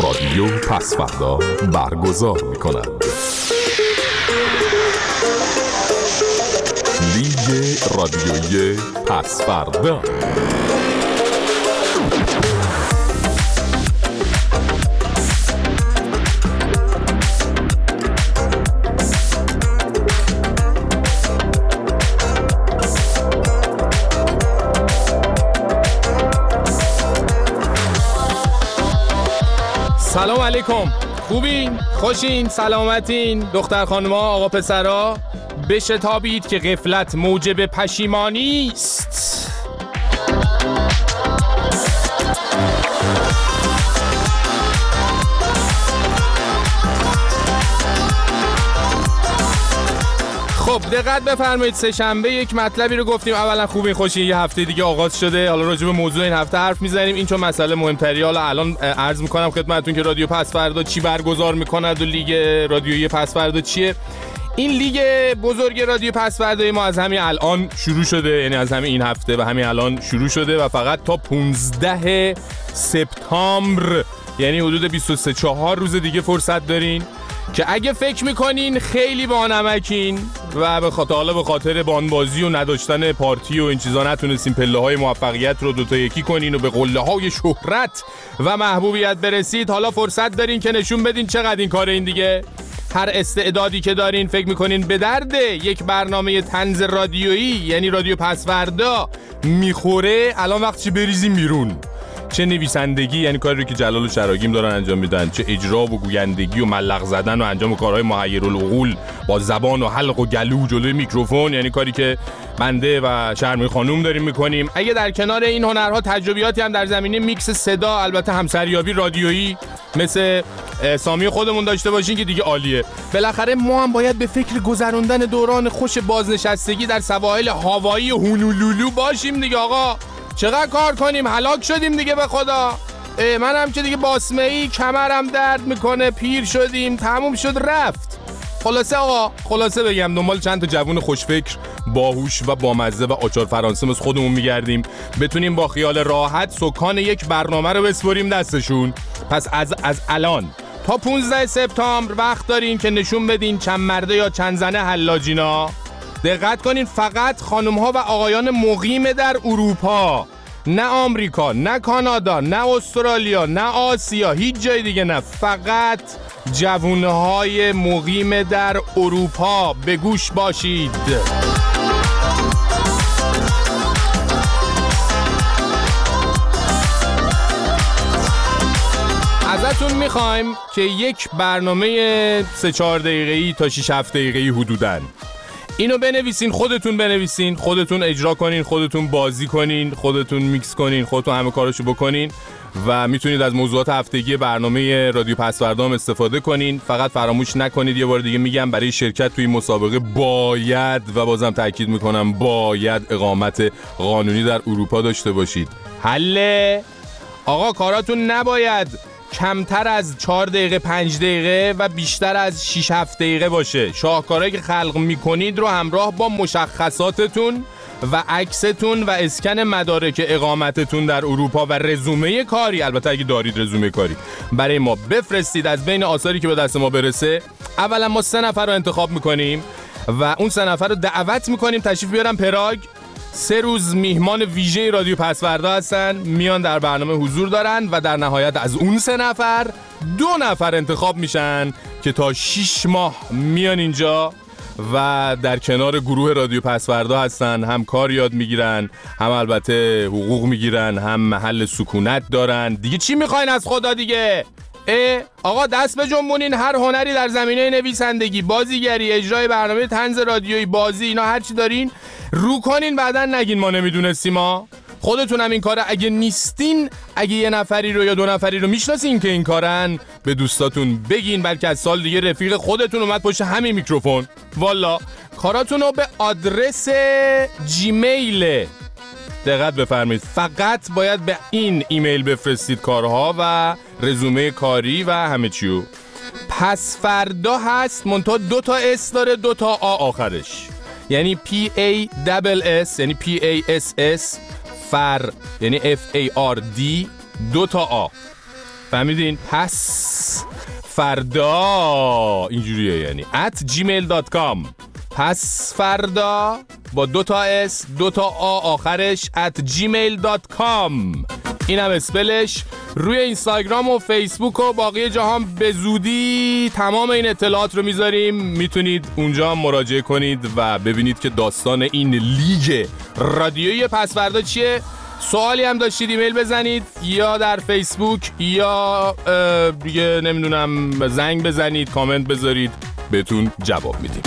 رادیو پس‌فردا برگزار می‌کند. لیگ رادیویی پس‌فردا. سلام علیکم. خوبین؟ خوشین؟ سلامتین؟ دختر خانوما، آقا پسرا، بشتابید که غفلت موجب پشیمانی است. خب دقت بفرمایید، سه شنبه یک مطلبی رو گفتیم. اولا خوبین خوشین، یه هفته دیگه آغاز شده. حالا راجع به موضوع این هفته حرف میزنیم، این چون مسئله مهمتری. حالا الان عرض میکنم خدمتتون که رادیو پس‌فردا چی برگزار میکند و لیگ رادیویی پس‌فردا چیه. این لیگ بزرگ رادیو پس‌فردای ما از همین الان شروع شده، یعنی از همین این هفته و همین الان شروع شده و فقط تا 15 سپتامبر، یعنی حدود 23-4 روز دیگه فرصت دارین که اگه فکر میکنین خیلی بانمکین و به خاطر بانبازی و نداشتن پارتی و این چیزا نتونستین پله های موفقیت رو دوتا یکی کنین و به قله های شهرت و محبوبیت برسید، حالا فرصت دارین که نشون بدین چقدر این کار این دیگه. هر استعدادی که دارین فکر میکنین به درد یک برنامه طنز رادیویی یعنی رادیو پس‌فردا میخوره، الان وقتشه بریزین بیرون. چه نویسندگی، یعنی کاری رو که جلال و شراگیم دارن انجام میدن، چه اجرا و گویندگی و ملق زدن و انجام کارهای محیرالعقول با زبان و حلق و گلو جلوی میکروفون، یعنی کاری که بنده و شرمی خانوم داریم میکنیم. اگه در کنار این هنرها تجربیاتی هم در زمینه میکس صدا، البته همسریابی رادیویی مثل سامی خودمون داشته باشین که دیگه عالیه. بالاخره ما هم باید به فکر گذروندن دوران خوش بازنشستگی در سواحل هاوایی و هونولولو باشیم دیگه. آقا چقدر کار کنیم، هلاک شدیم دیگه به خدا. منم که دیگه باسمه‌ای، کمرم درد میکنه، پیر شدیم، تموم شد رفت. خلاصه آقا، خلاصه بگم دنبال چند تا جوون خوشفکر، باهوش و بامزه و آچار فرانسه مثل خودمون میگردیم، بتونیم با خیال راحت سکان یک برنامه رو بسپاریم دستشون. پس از الان تا 15 سپتامبر وقت دارین که نشون بدین چند مرده یا چند زنه حلاجینا. دقت کنین، فقط خانم‌ها و آقایان مقیم در اروپا، نه آمریکا، نه کانادا، نه استرالیا، نه آسیا، هیچ جای دیگه نه، فقط جوانهای مقیم در اروپا. به گوش باشید. ازتون میخوایم که یک برنامه 3-4 دقیقه‌ای تا 6-7 دقیقه‌ای حدوداً اینو بنویسین، خودتون بنویسین، خودتون اجرا کنین، خودتون بازی کنین، خودتون میکس کنین، خودتون همه کاراشو بکنین و میتونید از موضوعات هفتگی برنامه رادیو پس‌فردا هم استفاده کنین. فقط فراموش نکنید، یه بار دیگه میگم، برای شرکت توی مسابقه باید و بازم تاکید میکنم باید اقامت قانونی در اروپا داشته باشید. حله آقا، کاراتون نباید کمتر از 4 دقیقه 5 دقیقه و بیشتر از 6-7 دقیقه باشه. شاهکارهایی که خلق میکنید رو همراه با مشخصاتتون و عکستون و اسکن مدارک اقامتتون در اروپا و رزومه کاری، البته اگه دارید رزومه کاری، برای ما بفرستید. از بین آثاری که به دست ما برسه اولا ما 3 نفر رو انتخاب میکنیم و اون 3 نفر رو دعوت میکنیم تشریف بیارن پراگ. 3 روز میهمان ویژه رادیو پس‌فردا هستن، میان در برنامه حضور دارن و در نهایت از اون 3 نفر 2 نفر انتخاب میشن که تا 6 ماه میان اینجا و در کنار گروه رادیو پس‌فردا هستن، هم کار یاد میگیرن، هم البته حقوق میگیرن، هم محل سکونت دارن. دیگه چی میخواین از خدا دیگه؟ آقا دست به جنبونین. هر هنری در زمینه نویسندگی، بازیگری، اجرای برنامه طنز رادیویی، بازی، اینا هر چی دارین رو کنین، بعدن نگین ما نمیدونستیم. ما خودتون هم این کاره اگه نیستین، اگه 1 نفری رو یا 2 نفری رو میشناسین که این کارن، به دوستاتون بگین، بلکه از سال دیگه رفیق خودتون اومد پشت همین میکروفون. والا کاراتون رو به آدرس جیمیل دقت بفرمایید، فقط باید به این ایمیل بفرستید کارها و رزومه کاری و همه چیو. پس‌فردا هست منتها 2 تا اس داره، 2 تا آ آخرش، یعنی PASS یعنی PASS، فر یعنی FARD، 2 تا آ. فهمیدین؟ پس فردا اینجوریه، یعنی @gmail.com. پس فردا با 2 تا S 2 تا آ آخرش @gmail.com. اینم اسپلش. روی اینستاگرام و فیسبوک و باقی جهان به زودی تمام این اطلاعات رو میذاریم، میتونید اونجا مراجعه کنید و ببینید که داستان این لیگ رادیویی پس فردا چیه. سوالی هم داشتید ایمیل بزنید یا در فیسبوک یا دیگه نمیدونم زنگ بزنید، کامنت بذارید، بهتون جواب میدیم.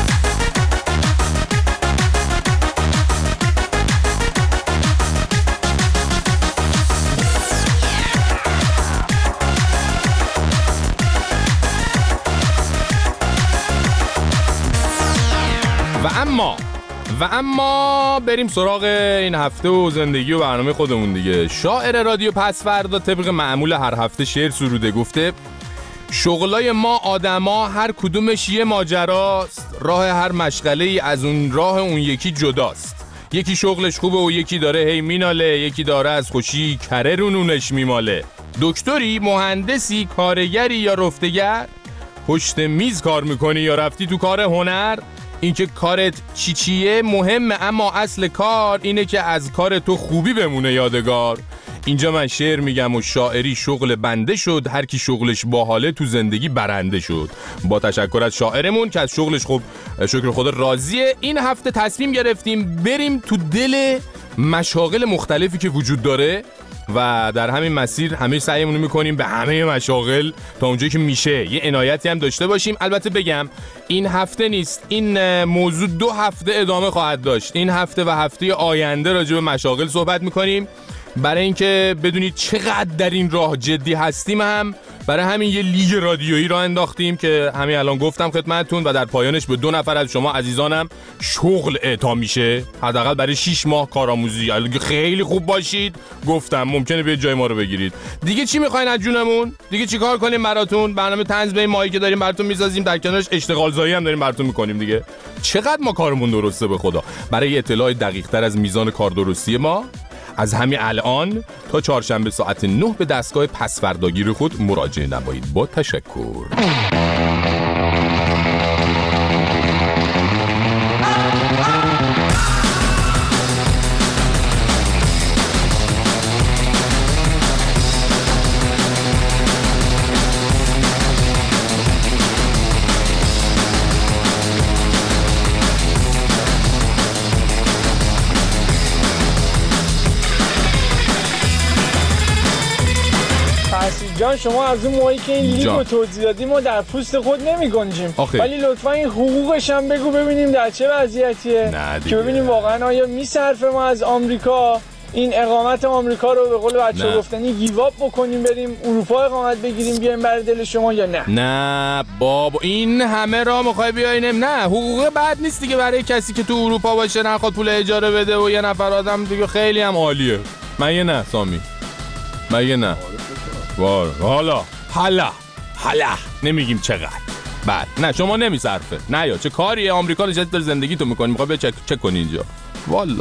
و اما بریم سراغ این هفته و زندگی و برنامه خودمون دیگه. شاعر رادیو پس فردا طبق معمول هر هفته شعر سروده، گفته شغلای ما آدما هر کدومش یه ماجراست، راه هر مشغله ای از اون راه اون یکی جداست. یکی شغلش خوبه و یکی داره هی میناله، یکی داره از خوشی کره رو نونش میماله. دکتری، مهندسی، کارگری یا رفتگر، پشت میز کار میکنی یا رفتی تو کار هنر، اینکه کارت چیه مهمه، اما اصل کار اینه که از کار تو خوبی بمونه یادگار. اینجا من شعر میگم و شاعری شغل بنده شد، هر کی شغلش باحاله تو زندگی برنده شد. با تشکر از شاعرمون که از شغلش خوب شکر خدا راضیه. این هفته تصمیم گرفتیم بریم تو دل مشاغل مختلفی که وجود داره و در همین مسیر همه سعیمون میکنیم به همه مشاغل تا اونجایی که میشه یه عنایتی هم داشته باشیم. البته بگم این هفته نیست، این موضوع 2 هفته ادامه خواهد داشت. این هفته و هفته آینده راجع به مشاغل صحبت میکنیم. برای اینکه بدونید چقدر در این راه جدی هستیم هم برای همین یه لیگ رادیویی راه انداختیم که همین الان گفتم خدمتتون و در پایانش به 2 نفر از شما عزیزانم شغل اعطا میشه، حداقل برای 6 ماه کارآموزی. اگه خیلی خوب باشید گفتم ممکنه بیاید جای ما رو بگیرید. دیگه چی میخواین از جونمون؟ دیگه چیکار کنیم براتون؟ برنامه طنز به ماهی که داریم براتون میسازیم، در کنارش اشتغال زایی هم داریم براتون میکنیم دیگه. چقدر ما کارمون درسته به خدا. برای اطلاع دقیق‌تر از میزان کاردرستی ما از همین الان تا چهارشنبه ساعت 9 به دستگاه پسفرداگیر خود مراجعه نمایید. با تشکر. جان شما از اون موقعی که این لیگ رو توضیح دادیم ما در پوست خود نمی گنجیم، ولی لطفا این حقوقش هم بگو ببینیم در چه وضعیتیه که ببینیم واقعا آیا میصرفه ما از آمریکا این اقامت آمریکا رو به قول بچه‌ها گفتنی گیواب بکنیم بریم اروپا اقامت بگیریم بیایم برای دل شما یا نه؟ نه بابا این همه را میخوای بیاینم؟ نه حقوق بد نیست دیگه برای کسی که تو اروپا باشه نخواد پول اجاره بده و یه نفر آدم دیگه خیلی هم عالیه. مگه نه سامی؟ مگه نه؟ حالا نمیگیم چقدر بعد نه شما نمیصرفه نه یا چه کاریه آمریکا نشستی داری زندگی تو میکنی میخوای بیا چک کنی اینجا والا.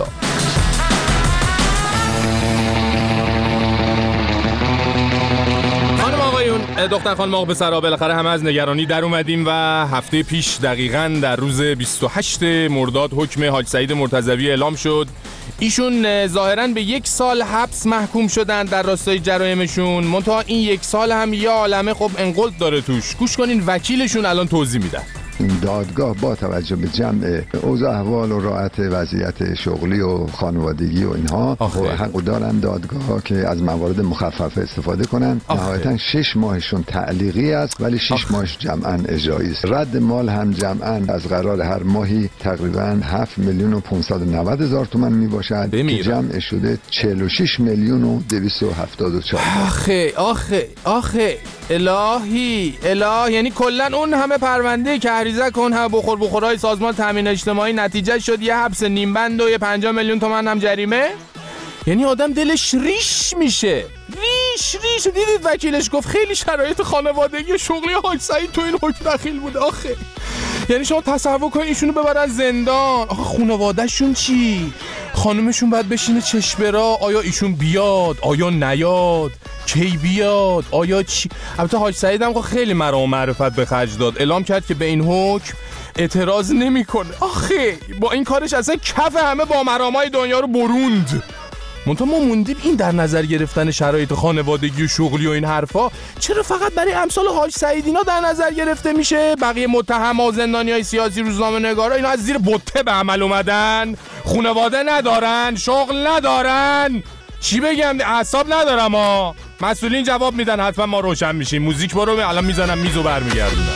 خانم آقایون دختر خانم آقا پسرها بالاخره همه از نگرانی در اومدیم و هفته پیش دقیقاً در روز 28 مرداد حکم حاج سعید مرتضوی اعلام شد. ایشون ظاهراً به 1 سال حبس محکوم شدن در راستای جرایمشون، منتها این 1 سال هم یه عالمه خب انقلت داره توش. گوش کنین وکیلشون الان توضیح میدن. دادگاه با توجه به جمع اوضاع احوال و راحت وضعیت شغلی و خانوادگی و اینها حق دارن دادگاه که از موارد مخففه استفاده کنن. نهایتا 6 ماهشون تعلیقی است ولی 6 ماهش جمعاً اجرایی است. رد مال هم جمعاً از قرار هر ماهی تقریباً 7,590,000 تومان می باشد که جمع شده 46,274,000. آخه الهی یعنی کلا اون همه پرونده که عریضه کن هم بخورای سازمان تامین اجتماعی نتیجه شد یه حبس نیم بند و یه 50 میلیون تومان هم جریمه. یعنی آدم دلش ریش میشه. ریش دیدید وکیلش گفت خیلی شرایط خانوادگی شغلی حاج سعید تو این حکم دخیل بوده. آخه یعنی شما تصور کنید ایشونو ببرن زندان. آخه خانواده‌شون چی؟ خانومشون باید بشینه چشم برا آیا ایشون بیاد آیا نیاد؟ کی بیاد؟ آیا چی؟ البته حاج سعید هم خیلی مرام و معرفت به خرج داد، اعلام کرد که به این حکم اعتراض نمیکنه. آخه با این کارش اصلا کف همه با مرامای دنیا رو بروند. منتها ما موندیم این در نظر گرفتن شرایط خانوادگی و شغلی و این حرفا چرا فقط برای امثال حاج سعید اینا در نظر گرفته میشه؟ بقیه متهما، زندانیای سیاسی، روزنامه‌نگارا اینا از زیر بته به عمل اومدن، خانواده ندارن، شغل ندارن. چی بگم؟ اعصاب ندارم ها. مسئولین جواب میدن، حتما ما روشن میشیم. موزیک برو، الان میزنم میزو برمیگردونم.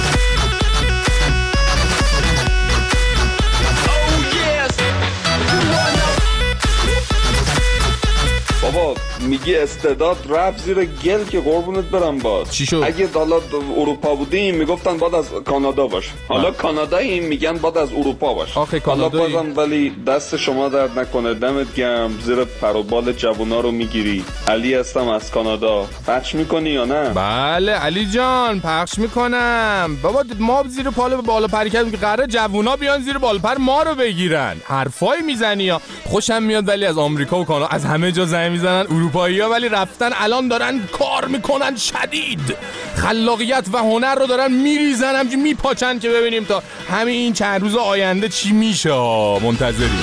بابا میگی استعداد رفت زیر گل که قربونت برم باز. چی شد؟ اگه حالا اروپا بودیم میگفتن بعد از کانادا باش، حالا کانادایی میگن بعد از اروپا باش. حالا بازم ولی دست شما درد نکنه، دمت گرم، زیر پر و بال جوونا رو میگیری. علی هستم از کانادا. پخش میکنی یا نه؟ بله علی جان پخش میکنم. بابا ما زیر پال بالا پری کردیم که قراره جوونا بیان زیر بالا پر ما رو بگیرن. حرفای میزنی یا خوشم میاد، ولی از آمریکا و کانادا از همه جا زنگ میزنن اروپایی‌ها، ولی رفتن الان دارن کار میکنن شدید، خلاقیت و هنر رو دارن میریزن، همچنین میپاچن که ببینیم تا همین چند روز آینده چی میشه. منتظریم.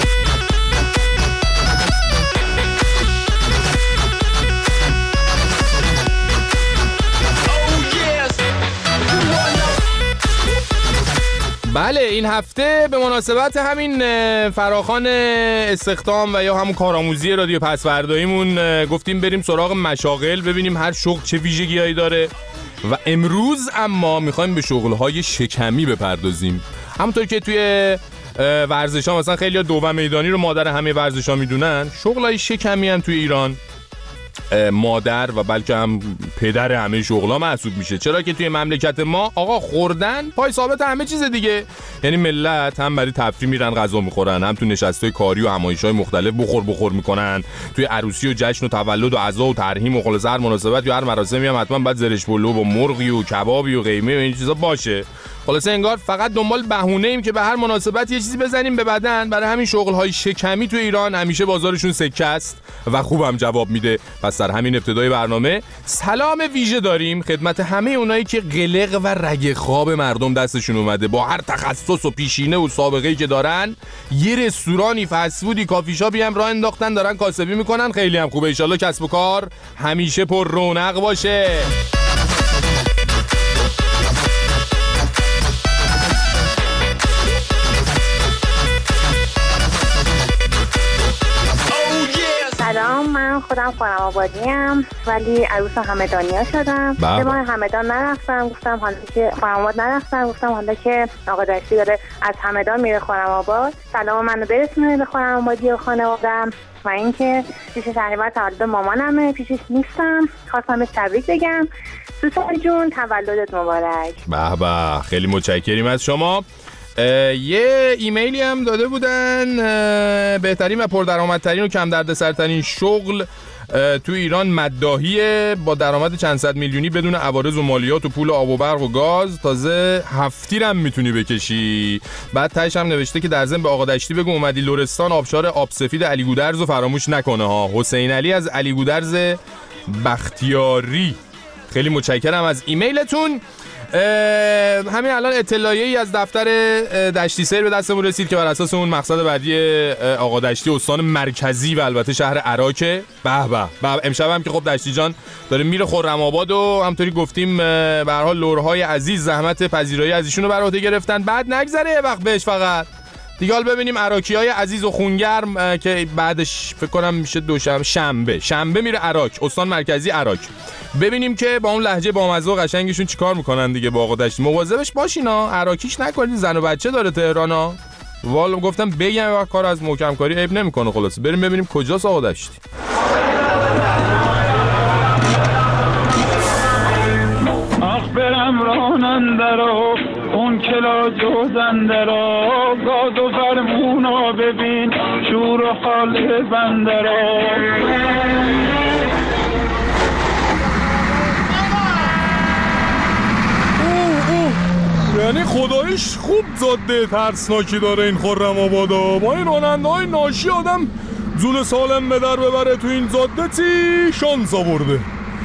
بله این هفته به مناسبت همین فراخوان استخدام و یا همون کارآموزی رادیو پسورداییمون گفتیم بریم سراغ مشاغل، ببینیم هر شغل چه ویژگی‌هایی داره و امروز اما میخوایم به شغل‌های شکمی بپردازیم. همونطور که توی ورزش‌ها مثلا خیلی‌ها دوم میدانی رو مادر همه ورزش‌ها میدونن، شغل‌های شکمی هم توی ایران مادر و بلکه هم پدر همه شغلا محسوب میشه. چرا که توی مملکت ما آقا خوردن پای ثابت همه چیز دیگه. یعنی ملت هم برای تفریح میرن غذا میخورن، هم تو نشستای کاری و همایش‌های مختلف بخور میکنن، توی عروسی و جشن و تولد و عزا و ترحیم و خلاص هر مناسبت یا هر مراسمی هم حتما باید زرش پلو و مرغی و کبابی و قیمه و این چیزا باشه. خلاصه انگار فقط دنبال بهونه ایم که به هر مناسبت یه چیزی بزنیم به بدن. برای همین شغل‌های شکمی تو ایران همیشه بازارشون سکه است و خوبم جواب میده. پس در همین ابتدای برنامه سلام ویژه داریم خدمت همه اونایی که قلق و رگ خواب مردم دستشون اومده، با هر تخصص و پیشینه و سابقه‌ای که دارن یه رستورانی، فست فودی، کافی شاپی هم راه انداختن، دارن کاسبی میکنن. خیلی هم خوبه. ان شاءالله کسب و کار همیشه پر رونق باشه. سلام، من خودم خانم‌آبادیم ولی عروس همدانیا شدم. به ما همدان نرفتم، گفتم حالا که خانم‌آباد نرفتم، گفتم حالا که آقا دشتی داره از همدان میره خانم‌آباد، سلام منو برسونه به خانم‌آبادی و خانواده‌ام. و اینکه پیش تقریبا تولد مامانمه، پیشش نیستم، خواستم بهش تبریک بگم. دوستان جون تولدت مبارک. به به، خیلی متشکریم از شما. یه ایمیلی هم داده بودن، بهترین و پردرآمدترین و کم دردسرترین شغل تو ایران مداحیه، با درآمد چند صد میلیونی بدون عوارض و مالیات و پول آب و برق و گاز، تازه هفتیر هم میتونی بکشی. بعد تهش هم نوشته که در ضمن به آقا دشتی بگو اومدی لرستان آبشار آب سفید علی گودرز رو فراموش نکنه ها. حسین علی از علی گودرز بختیاری. خیلی متشکرم از ایمیلتون. همین الان اطلاعیه‌ای از دفتر دشتی سیر به دستمون رسید که بر اساس اون مقصد بعدی آقا دشتی استان مرکزی و البته شهر عراقه. به امشب هم که خب دشتی جان داره میره خرم آباد و همطوری گفتیم به هر حال لورهای عزیز زحمت پذیرایی از ایشونو بر عهده گرفتن. بعد نگذره یه وقت بهش فقط دیگه. حال ببینیم عراقیای عزیز و خونگرم که بعدش فکر کنم میشه دوشنبه شنبه میره عراق، استان مرکزی عراق. ببینیم که با اون لهجه بامزه و قشنگشون چیکار میکنن دیگه. با آقا دشتی مواظبش باشینا، عراقیش نکنید، زن و بچه داره تهرانا. والا گفتم بگم وقت کار از محکم کاری عیب نمیکنه. خلاص بریم ببینیم کجاست آقا دشتی. برم راننده را اون کلا جوزنده را، گاز و فرمونا ببین شور و حال بنده را. یعنی خدایش خوب زاده ترسناکی داره این خرم آبادا. با این راننده های ناشی آدم جون سالم به در ببره تو این زاده تی شانس آورده.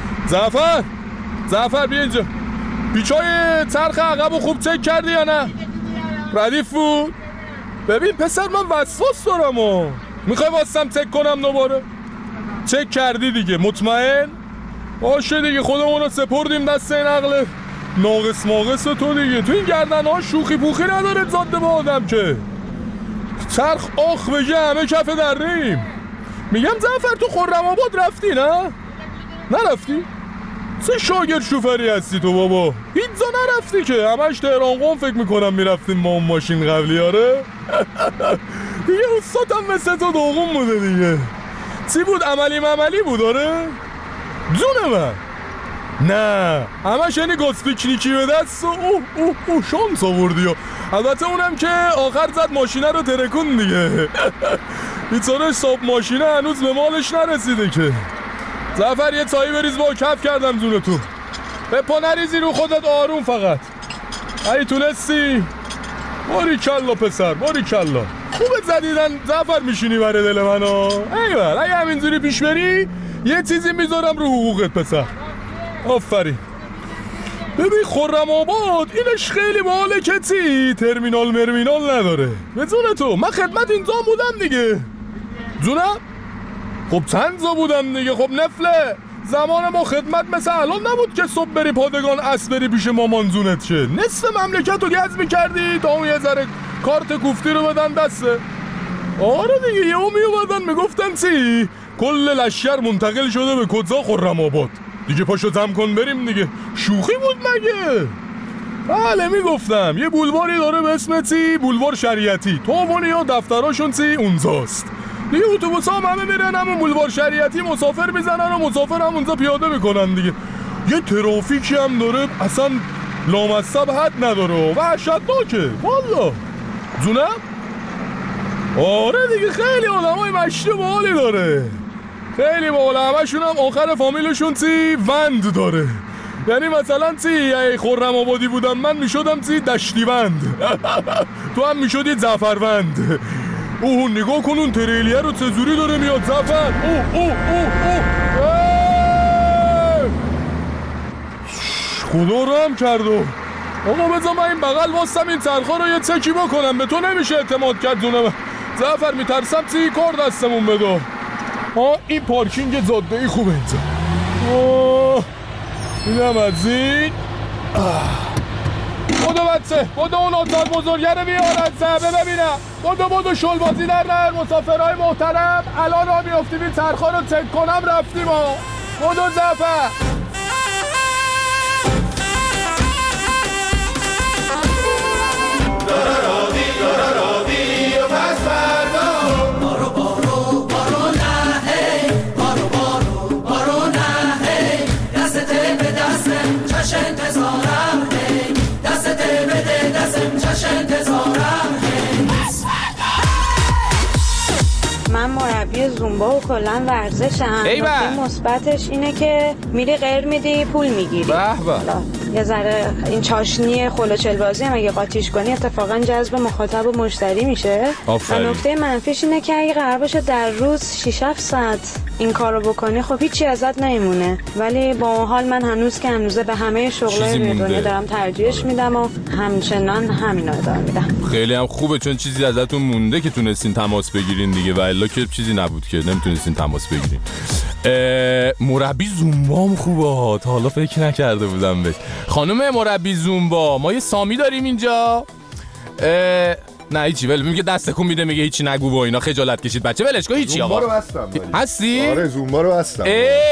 زعفر بیا اینجا. پیچای چرخ عقبو خوب چک کردی یا نه؟ ردیف بود؟ ببین پسر من وسواس دارم و میخوای واسم چک کنم دوباره؟ چک کردی دیگه مطمئن؟ باشه دیگه خودمونو سپردیم دست این عقل ناقص تو دیگه. تو این گردن ها شوخی پوخی نداره زاده با آدم که چرخ آخ بگه همه کف دریم. میگم زعفر تو خرم آباد رفتی نه؟ نرفتی؟ چه شاگرد شوفری هستی تو بابا؟ هیچ جا نرفتی که همش تهران قم فکر میکنم میرفتیم ما اون ماشین قبلی. آره دیگه استادم مثل تو دوغم بوده دیگه. چی بود عملی بود؟ آره جون من نه همش یعنی گاز پیکنیکی به دست و اوه شانس آوردی. البته اونم که آخر زد ماشینه رو ترکون دیگه. بیچاره صاحب ماشینه هنوز به مالش نرسیده که. زعفر یه چایی بریز با کف کردم جون تو. به پا نریزی رو خودت آروم فقط. ای تونستی؟ باریکلا پسر باریکلا. خوبت زدیدن زعفر میشینی برای دل منو. ایول اگه همینجوری پیش بری یه چیزی میذارم رو حقوقت پسر. آفرین. ببین خرم آباد اینش خیلی باحاله که چی ترمینال نداره. به جون تو من خدمت اینجا بودم دیگه. جونم؟ خب چند جا بودم دیگه. خب نفله زمان ما خدمت مثل الان نبود که صبح بری پادگان اسب بری پیش مامان جونت شه. نصف مملکت رو گز میکردی تا اون یه ذره کارت کوفتی رو بدن دسته. آره دیگه یهو میومدن میگفتن چی کل لشکر منتقل شده به کجا؟ خرم آباد. دیگه پاشو جمع کن بریم دیگه. شوخی بود مگه؟ بله میگفتم یه بولواری داره به اسم چی بولوار شریعتی. توونی ها دفتراشون چی اونجاست دیگه. اتوبوس ها همه میرن همون بولوار شریعتی مسافر میزنن و مسافر هم اونجا پیاده میکنن دیگه. یه ترافیکی هم داره اصلا لامصب حد نداره و وحشتناکه والا. جونم؟ آره دیگه خیلی آدمای مشتی و باحالی داره. خیلی باحال. همشون هم آخر فامیلشون چی وند داره. یعنی مثلا چی ای خرم آبادی بودم من میشدم چی دشتی وند. تو هم میشدی زعفروند. اوه نگاه کن اون تریلیه رو چجوری داره میاد زعفر. اوه خدا رو هم کردو. آقا بذار من این بغل واسم این چرخا رو یه چکی بکنم. به تو نمیشه اعتماد کرد جونم زعفر. میترسم چی کار دستمون بده. این پارکینگ جاده ای خوبه اینجا. اینم از این. بودو بچه بودو اون اتاق بزرگه رو بیار از زبه ببینم. بودو شلبازی در نه. مسافرهای محترم الان را میافتیم این چرخا رو چک کنم رفتیم ها. بودو زعفر. دارارادی و پس فردا. بارو نه هی. بارو نه هی. دستت به دستم چش انتظارم هی. دستت بده دستم چش انتظارم هی. من مربی زومبا و کلن ورزشم. نکته مثبتش اینه که میری غیر میدی پول میگیری. یه ذره این چاشنی خلوچل بازی هم اگه قاطیش کنی اتفاقا جذب مخاطب و مشتری میشه. و نکته منفیش اینه که اگه قرار باشه در روز 6-7 ساعت این کارو بکنی خب هیچی ازت نمیمونه. ولی با اون حال من هنوز که هنوزه به همه شغلای روی دنیا دارم ترجیحش میدم و همچنان همینا ادامه میدم. خیلی هم خوبه چون چیزی ازتون مونده که تونستین تماس بگیرین دیگه. و الا که چیزی نبود که نمیتونستین تماس بگیرین. مربی زومبا هم خوبه. تا حالا فکر نکرده بودم بهش. خانم مربی زومبا ما یه سامی داریم اینجا. نه هیچی ولی میگه دست تکون میده میگه هیچی نگو و اینا. خجالت کشید بچه ولش کن. هیچی آقا زومبا رو بستم. هستی؟ آره زومبا رو بستم.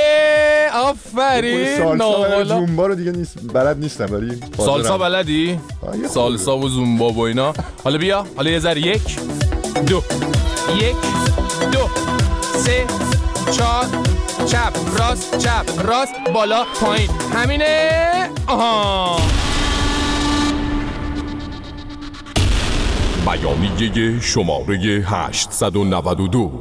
آفرین. زومبا رو دیگه بلد نیستم ولی سالسا بلدی؟ سالسا و زومبا و اینا. حالا بیا حالا یه ذره 1 2 1 2 3 4 چپ راست بالا پایین. همینه. آها. بیانیه شماره 892.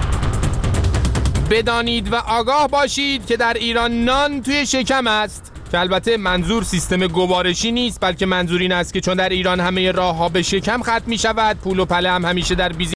بدانید و آگاه باشید که در ایران نان توی شکم است. که البته منظور سیستم گوارشی نیست، بلکه منظور این است که چون در ایران همه راه‌ها به شکم ختم می‌شود، پول و پله هم همیشه در